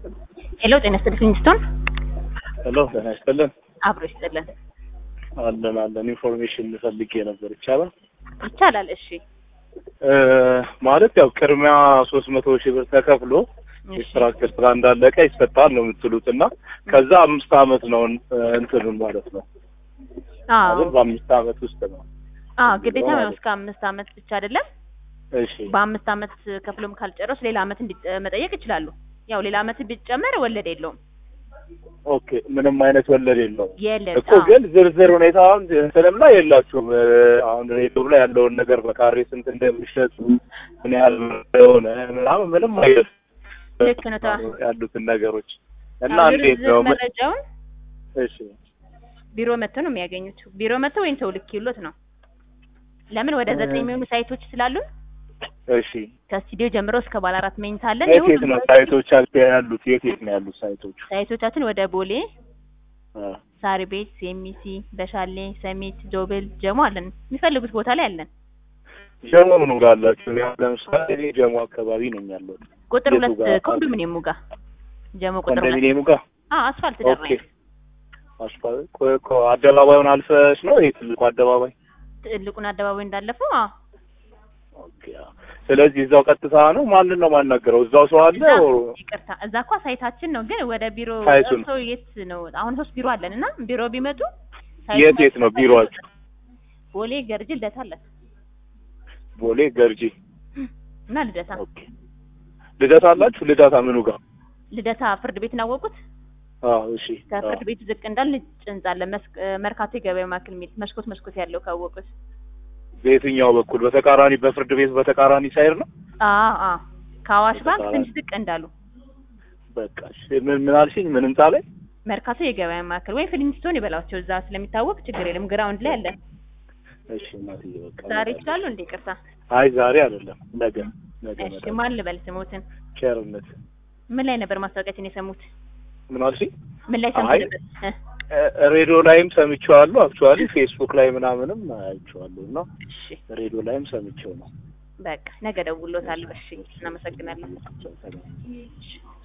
ሄሎ ጤና ይስጥልኝ ስቶን ሄሎ ጤና ይስጥልኝ አብሮ ይስጥልን አለን ኢንፎርሜሽን ልፈልግ ነበር ይቻላል እሺ ማለት ያው ቅድሚያ 300 ሺህ ብር ተከፍሎ ስትራክቸር ስራ እንዳለቀ ይፈታል ነው የምትሉትና ከዛ 5 አመት ነው እንትኑን ማለት ነው አዎ በ5 አመት ውስጥ ነው ግዴታ ነው እስከ 5 አመት ብቻ አይደለም እሺ በ5 አመት ከፍሎም ካልጨረሱ ሌላ አመት መጠየቅ ይችላሉ ያው ሌላ አመት ቢጨመር ወለድ የለውም ኦኬ ምንም አይነት ወለድ የለውም የለም እኮ ግን ዝርዝር ሁኔታውን ስለምላ የላችሁም አሁን ሬዲዮ ላይ ያለውን ነገር በካሬ ስንት እንደሚሸጡ ምን ያህል ነው ምንም አይነት ልክ ነው ያሉትን ነገሮች እና እንዴት ነው መረጃውን እሺ ቢሮ መጥተው ነው የሚያገኙት ቢሮ መጥተው ወይን ሰው ልክ ይሉት ነው ለምን ወደ 9 የሚሆኑ ሳይቶች ስላሉ እሺ ከስቱዲዮ ጀምሮ እስከ ባለ 4 መኝታ አለን የት ነው ሳይቶች ያሉት የት ነው ያሉት ሳይቶቻችን ወደ ቦሌ ሳር ቤት ሴሚሲ በሻሌ ሰሚት ጆብል ጀሞ አለን የሚፈልጉት ቦታ ላይ አለን ጀሞ ነው ጋላችሁ ለምሳሌ እኔ ጀሞ አካባቢ ነኝ ያለው ቁጥር 2 ኮንዶሚኒየሙ ጋር ጀሞ ቁጥር 2 ኮንዶሚኒየሙ ጋር አስፋልት ዳር ነው አስፋልት ኮ አደባባዩን አልፈሽ ነው ይሄ ትልቁ አደባባይ ትልቁን አደባባይ እንዳለፈው ኦኬ ስለዚህ እዛው ቀጥታ ነው ማንን ነው ማናገረው እዛው ሰው አለ ይቅርታ እዛ እኮ ሳይታችን ነው ግን ወደ ቢሮ ሰው የት ነው አሁን 3 ቢሮ አለንና ቢሮ ቢመጡ የት ነው ቢሮአችሁ ቦሌ ገርጂ ልደታ አለ ቦሌ ገርጂ እና ልደታ ኦኬ ልደታ አላችሁ ልደታ ምኑ ጋር ልደታ ፍርድ ቤት ናወቁት እሺ ከፍርድ ቤት ዝቅ እንዳል ጭንጻለ መርካቶ ገበያ ማዕከል ሚል መስኮት ያለው ካወቁት በየትኛው በኩል በተቃራኒ በፍርድ ቤት በተቃራኒ ሳይር ነው ካዋሽ ባንክ ትንሽ ዝቅ እንዳሉ በቃ ምን አልሽኝ ምን እንታ ላይ መርካቶ የገበያ ማዕከል ወይ ፍሊንስቶን ይበላቸው እዛ ስለሚታወቅ ችግር የለም ግራውንድ ላይ አለ እሺ እናትዬ በቃ ዛሬ ይችላል እንዴ ቅርታ አይ ዛሬ አይደለም ነገ እሺ ማን ልበል ስሞትን ቸርነት ምን ላይ ነበር ማስታወቂያችን የሰሙት ምን አልሽኝ ምን ላይ ሰምተህ ነበር ሬዲዮ ላይም ሰምቼዋለሁ አክቹአሊ ፌስቡክ ላይ ምናምንም አይቼዋለሁ እና እሺ ሬዲዮ ላይም ሰምቼው ነው በቃ ነገ ደውሎታል እሺ እናመሰግናለን